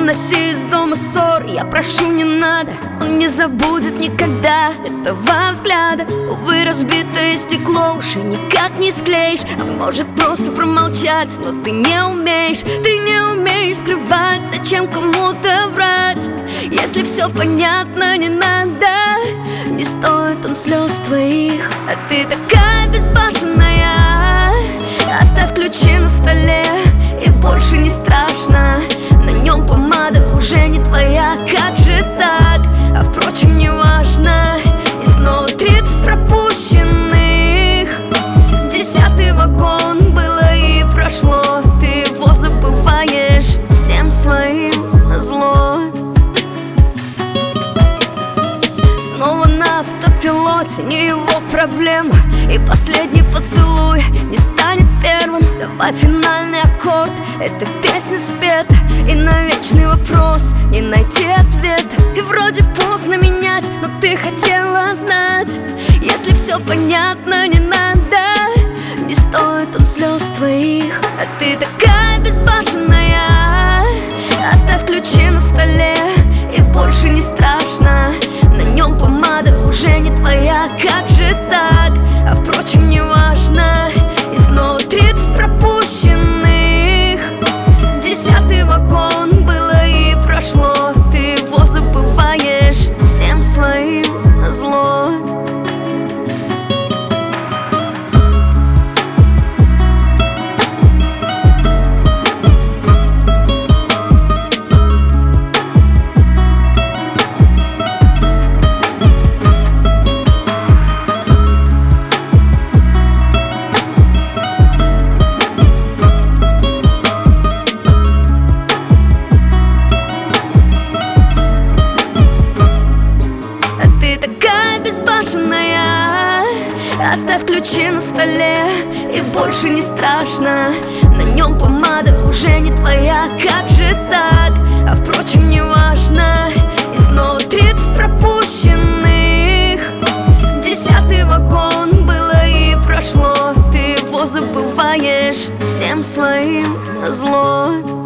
уноси из дома ссор. Я прошу, не надо, он не забудет никогда этого взгляда. Увы, разбитое стекло уже никак не склеишь. А может просто промолчать, но ты не умеешь. Ты не умеешь скрывать, зачем кому-то врать. Если все понятно, не надо, не стоит он слез твоих. А ты такая безбашенная, оставь ключи на столе, и больше не страшно. На нем помада уже не твоя, как же так? А впрочем, не важно. И снова 30 пропущенных. 10-й вагон, было и прошло. Ты его забываешь всем своим назло. Снова на автопилоте, не его проблема. И последний поцелуй не станет первым. Давай финальный аккорд, эта песня спета. И на вечный вопрос не найти ответа. И вроде поздно менять, но ты хотела знать. Если все понятно, не надо, не стоит он слез твоих. А ты такая безбашенная, оставь ключи на столе, и больше не страшно. На нем помада уже не твоя, как же так? А впрочем, не важно. И снова 30 пропущенных. 10-й вагон, было и прошло. Ты его забываешь всем своим назло. Оставь ключи на столе, и больше не страшно. На нем помада уже не твоя, как же так? А впрочем, не важно. И снова 30 пропущенных. 10-й вагон, было и прошло. Ты его забываешь всем своим назло.